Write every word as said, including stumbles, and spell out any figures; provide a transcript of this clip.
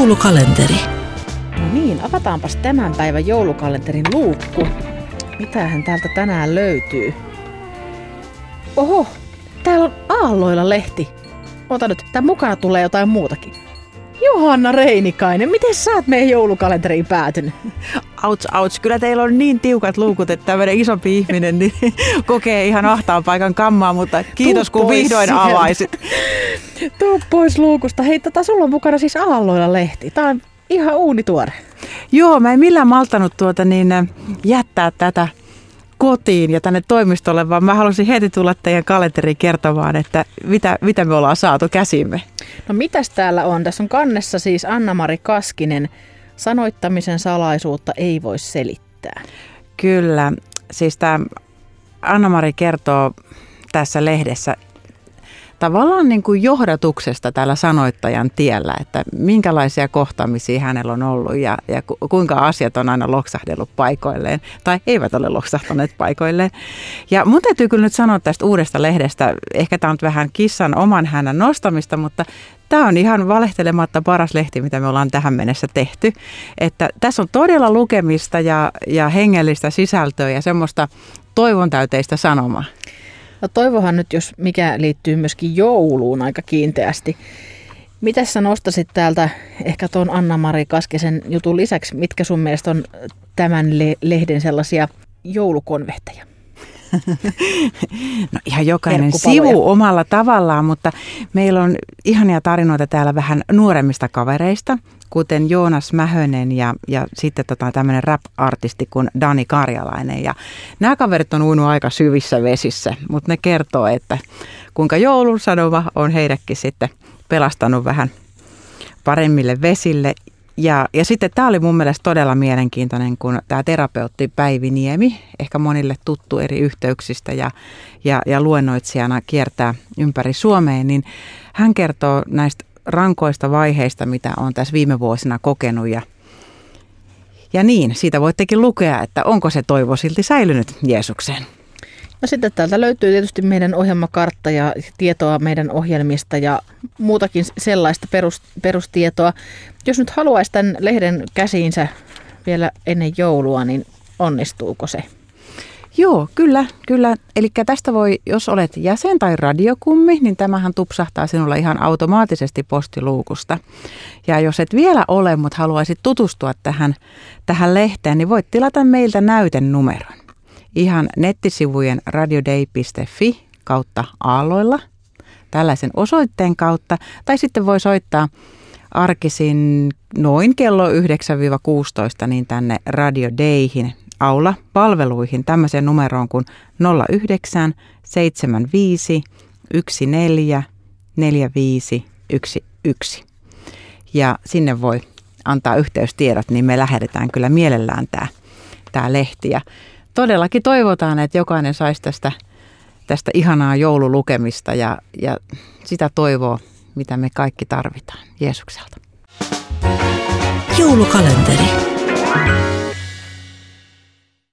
Joulukalenteri. No niin, avataanpas tämän päivän joulukalenterin luukku. Mitähän täältä tänään löytyy? Oho, täällä on Aalloilla lehti. Ota nyt, tämän mukana tulee jotain muutakin. Johanna Reinikainen, miten sä oot meidän joulukalenteriin päätynyt? Auts, auts. Kyllä teillä on niin tiukat luukut, että tämmöinen isompi ihminen niin kokee ihan ahtaan paikan kammaa, mutta kiitos Tuu kun vihdoin sieltä. avaisit. Tuu pois luukusta. Hei, tota, sulla on mukana siis Aalloilla lehti. Tää on ihan uunituore. Joo, mä en millään maltanut tuota niin jättää tätä kotiin ja tänne toimistolle, vaan mä halusin heti tulla teidän kalenteriin kertomaan, että mitä, mitä me ollaan saatu käsimme. No mitäs täällä on? Tässä on kannessa siis Anna-Mari Kaskinen. Sanoittamisen salaisuutta ei voi selittää. Kyllä, siis tämä Anna-Mari kertoo tässä lehdessä tavallaan niin kuin johdatuksesta tällä sanoittajan tiellä, että minkälaisia kohtaamisia hänellä on ollut ja, ja ku, kuinka asiat on aina loksahdellut paikoilleen tai eivät ole loksahtaneet paikoilleen. Ja mun täytyy kyllä nyt sanoa tästä uudesta lehdestä, ehkä tämä on vähän kissan oman hänen nostamista, mutta tämä on ihan valehtelematta paras lehti, mitä me ollaan tähän mennessä tehty. Että tässä on todella lukemista ja, ja hengellistä sisältöä ja semmoista toivon täyteistä sanomaa. No toivohan nyt, jos mikä liittyy myöskin jouluun aika kiinteästi. Mitäs sä nostasit täältä ehkä tuon Anna-Mari Kaskisen jutun lisäksi, mitkä sun mielestä on tämän le- lehden sellaisia joulukonvehteja? No ihan jokainen sivu omalla tavallaan, mutta meillä on ihania tarinoita täällä vähän nuoremmista kavereista, kuten Joonas Mähönen ja, ja sitten tota, tämmöinen rap-artisti kuin Dani Karjalainen. Ja nämä kaverit on uinut aika syvissä vesissä, mutta ne kertoo, että kuinka joulun sanoma on heidätkin sitten pelastanut vähän paremmille vesille. Ja, ja sitten tämä oli mun mielestä todella mielenkiintoinen, kun tämä terapeutti Päivi Niemi, ehkä monille tuttu eri yhteyksistä ja, ja, ja luennoitsijana kiertää ympäri Suomea, niin hän kertoo näistä rankoista vaiheista, mitä on tässä viime vuosina kokenut. Ja, ja niin, siitä voittekin lukea, että onko se toivo silti säilynyt Jeesukseen. No sitten täältä löytyy tietysti meidän ohjelmakartta ja tietoa meidän ohjelmista ja muutakin sellaista perus, perustietoa. Jos nyt haluaisi tämän lehden käsiinsä vielä ennen joulua, niin onnistuuko se? Joo, kyllä, kyllä. Eli tästä voi, jos olet jäsen tai radiokummi, niin tämähän tupsahtaa sinulla ihan automaattisesti postiluukusta. Ja jos et vielä ole, mutta haluaisit tutustua tähän, tähän lehteen, niin voit tilata meiltä näytenumeron. Ihan nettisivujen radiodei piste fi kautta aalloilla, tällaisen osoitteen kautta, tai sitten voi soittaa arkisin noin kello yhdeksän kuusitoista niin tänne radiodeihin, aula-palveluihin, tämmöiseen numeroon kuin nolla yhdeksän seitsemän viisi yksi neljä neljä viisi yksi yksi. Ja sinne voi antaa yhteystiedot, niin me lähetetään kyllä mielellään tämä, tämä lehti. Ja todellakin toivotaan, että jokainen saisi tästä, tästä ihanaa joululukemista ja, ja sitä toivoa, mitä me kaikki tarvitaan Jeesukselta. Joulukalenteri.